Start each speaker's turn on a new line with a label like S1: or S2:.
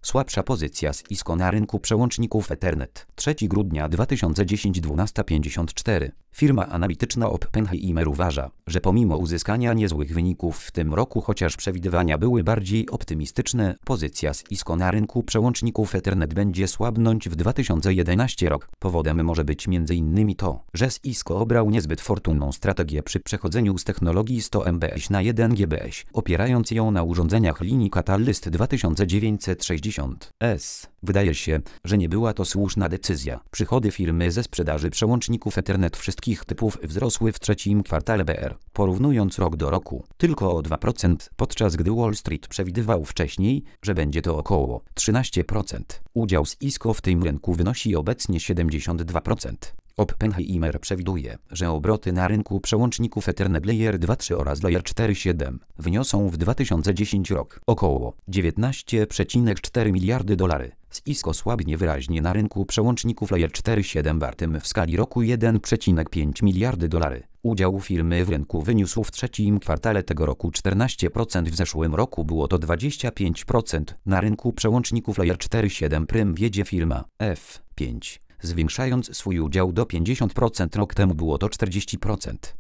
S1: Słabsza pozycja Cisco na rynku przełączników Ethernet. 3 grudnia 2010 12:54. Firma analityczna Oppenheimer uważa, że pomimo uzyskania niezłych wyników w tym roku, chociaż przewidywania były bardziej optymistyczne, pozycja Cisco na rynku przełączników Ethernet będzie słabnąć w 2011 rok. Powodem może być m.in. to, że Cisco obrał niezbyt fortunną strategię przy przechodzeniu z technologii 100 Mbps na 1 Gbps, opierając ją na urządzeniach linii Catalyst 2960S. Wydaje się, że nie była to słuszna decyzja. Przychody firmy ze sprzedaży przełączników Ethernet wszystkich typów wzrosły w trzecim kwartale BR, porównując rok do roku, tylko o 2%, podczas gdy Wall Street przewidywał wcześniej, że będzie to około 13%. Udział Cisco w tym rynku wynosi obecnie 72%. Oppenheimer przewiduje, że obroty na rynku przełączników Ethernet Layer 2.3 oraz Layer 4.7 wyniosą w 2010 rok około 19,4 miliardy dolarów. Cisco słabnie wyraźnie na rynku przełączników Layer 4.7 wartym w skali roku 1,5 miliardy dolarów. Udział firmy w rynku wyniósł w trzecim kwartale tego roku 14%, w zeszłym roku było to 25%. Na rynku przełączników Layer 4.7 prym wiedzie firma F5. Zwiększając swój udział do 50%, rok temu było to 40%.